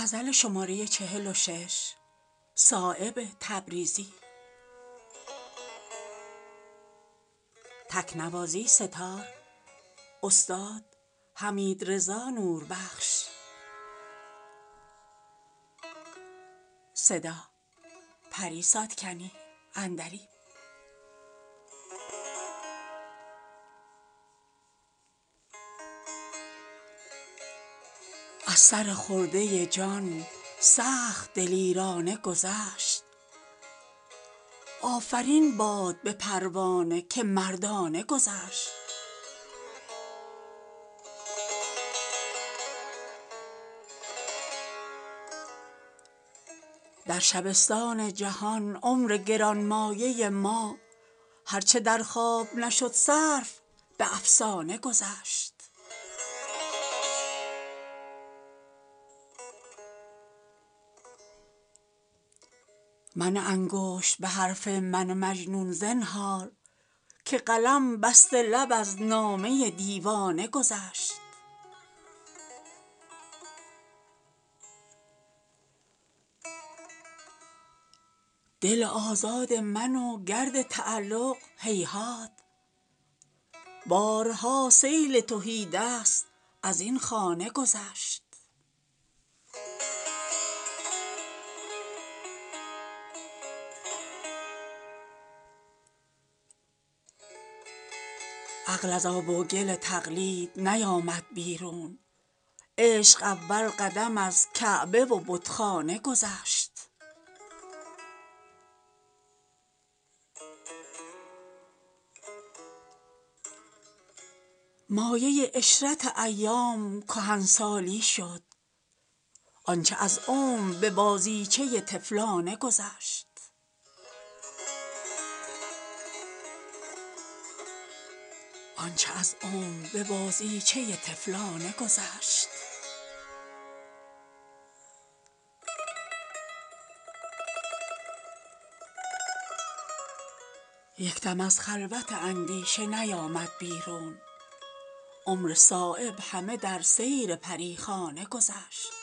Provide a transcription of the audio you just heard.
از سر خرده جان سخت دلیرانه گذشت. آفرین باد به پروانه که مردانه گذشت. در شبستان جهان عمر گرانمایه ما هرچه در خواب نشد صرف به افسانه گذشت. منه انگشت به حرف من مجنون زنهار که قلم بسته لب از نامه دیوانه گذشت. دل آزاد من و گرد تعلق هیهات، بارها سیل تهیدست از این خانه گذشت. عقل از آب و گل تقلید نیامد بیرون، عشق اول قدم از کعبه و بتخانه گذشت. مایه عشرت ایام کهنسالی شد، آنچه از عمر به بازیچه طفلانه گذشت. یکدم از خلوت اندیشه نیامد بیرون، عمر صایب همه در سیر پریخانه گذشت.